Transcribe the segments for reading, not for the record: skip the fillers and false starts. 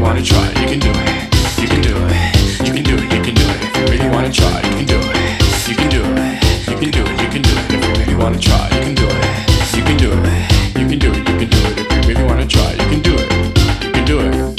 wanna try, you can do it. You can do it. You can do it. You can do it. If you really wanna try, you can do it. You can do it. You can do it. You can do it. If you really wanna try, you can do it. You can do it. You can do it. You can do it. If you really wanna try, you can do it. You can do it.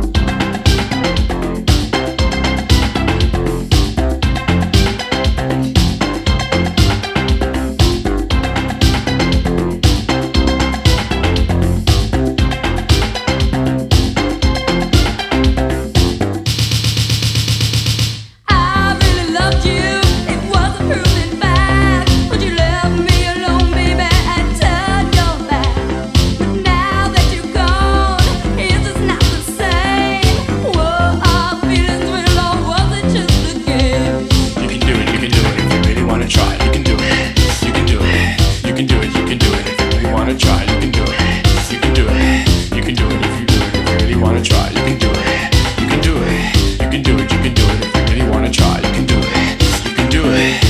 Try, you can do it. You can do it. You can do it if you do it. If you really wanna try, you can do it. You can do it. You can do it. You can do it if you really wanna try, you can do it. You can do it.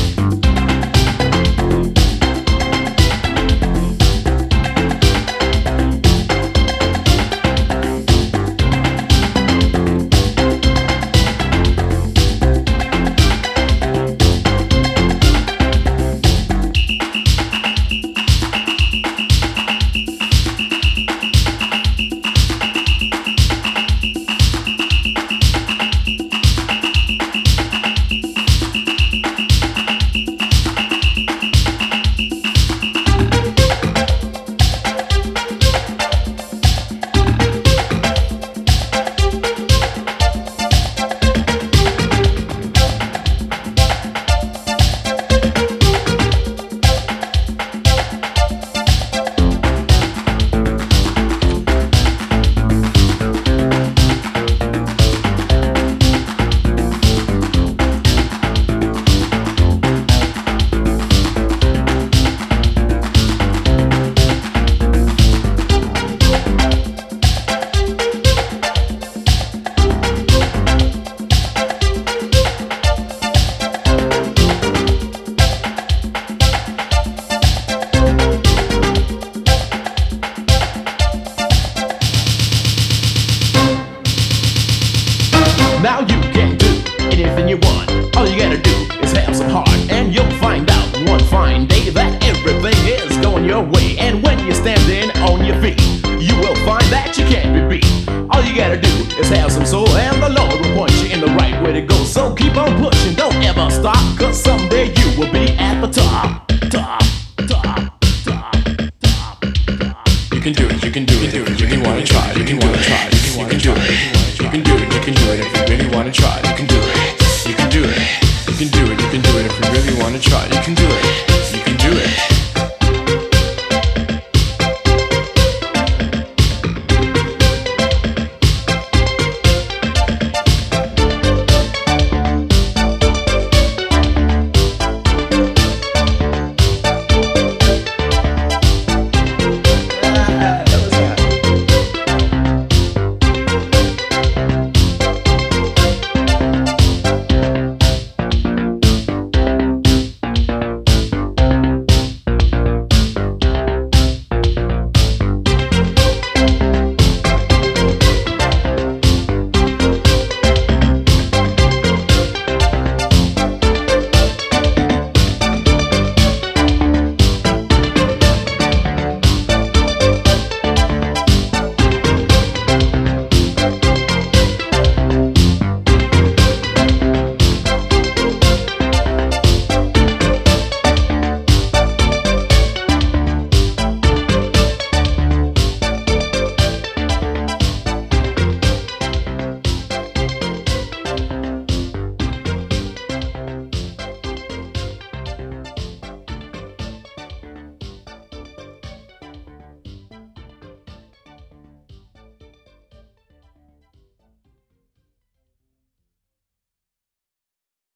Now you can do anything you want. All you gotta do is have some heart, and you'll find out one fine day that everything is going your way. And when you're standing on your feet, you will find that you can't be beat. All you gotta do is have some soul, and the Lord will point you in the right way to go. So keep on pushing, don't ever stop, cause someday you will be at the top. Top, top, top, top, top. You can do it. You can do it. If you really wanna try, you can wanna try. You can do it. You can do it. You can do it if you really wanna try.